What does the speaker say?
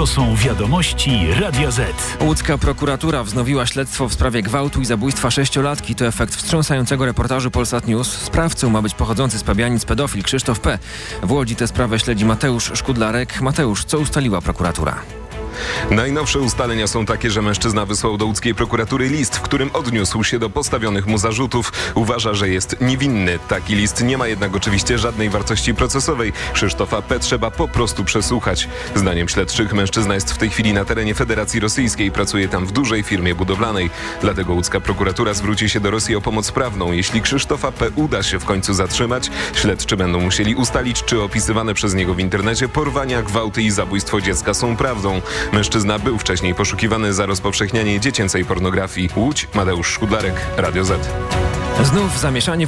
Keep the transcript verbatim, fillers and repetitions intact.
To są wiadomości Radia Z. Łódzka prokuratura wznowiła śledztwo w sprawie gwałtu i zabójstwa sześciolatki. To efekt wstrząsającego reportażu Polsat News. Sprawcą ma być pochodzący z Pabianic pedofil Krzysztof P. W Łodzi tę sprawę śledzi Mateusz Szkudlarek. Mateusz, co ustaliła prokuratura? Najnowsze ustalenia są takie, że mężczyzna wysłał do łódzkiej prokuratury list, w którym odniósł się do postawionych mu zarzutów. Uważa, że jest niewinny. Taki list nie ma jednak oczywiście żadnej wartości procesowej. Krzysztofa P. trzeba po prostu przesłuchać. Zdaniem śledczych mężczyzna jest w tej chwili na terenie Federacji Rosyjskiej. Pracuje tam w dużej firmie budowlanej. Dlatego łódzka prokuratura zwróci się do Rosji o pomoc prawną. Jeśli Krzysztofa P. uda się w końcu zatrzymać, śledczy będą musieli ustalić, czy opisywane przez niego w internecie porwania, gwałty i zabójstwo dziecka są prawdą. Mężczyzna był wcześniej poszukiwany za rozpowszechnianie dziecięcej pornografii. Łódź, Mateusz Szkudlarek, Radio Z. Znów zamieszanie